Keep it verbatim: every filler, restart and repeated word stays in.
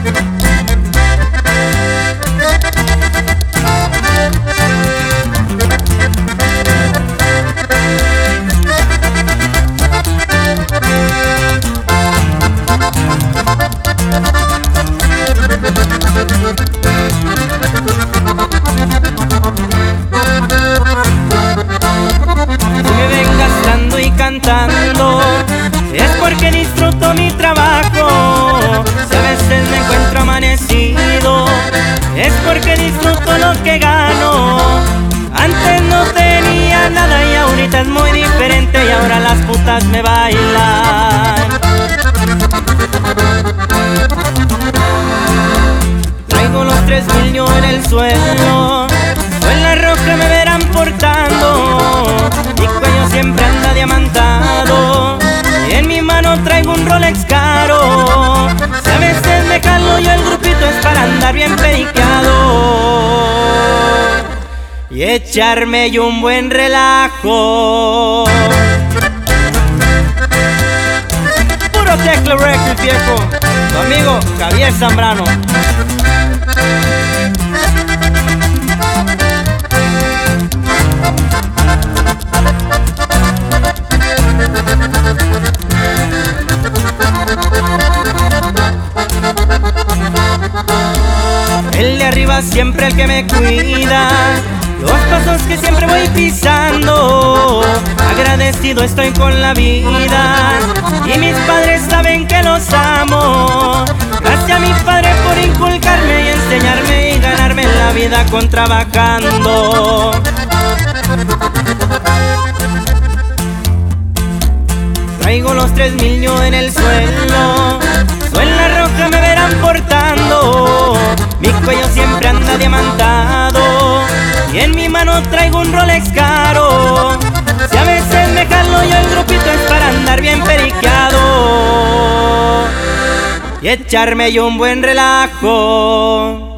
Cantando es porque disfruto mi trabajo. Si a veces me encuentro amanecido es porque disfruto lo que gano. Antes no tenía nada y ahorita es muy diferente, y ahora las putas me bailan. Traigo los tres mil yo en el suelo, en la roca me verán portando. Mi cuello siempre anda diamantado y en mi mano traigo un Rolex caro. Si a veces me jalo yo el grupito es para andar bien periqueado y echarme yo un buen relajo. Puro Tecla Records, viejo. Tu amigo Javier Zambrano. El de arriba siempre el que me cuida, los pasos que siempre voy pisando. Agradecido estoy con la vida y mis padres saben que los amo. Gracias a mi padre por inculcarme y enseñarme y ganarme la vida con trabajando. Traigo los tres mil yo en el suelo, en la roja me verán portando. Mi cuello siempre anda diamantado y en mi mano traigo un Rolex caro. Si a veces me jalo yo el grupito es para andar bien periqueado y echarme yo un buen relajo.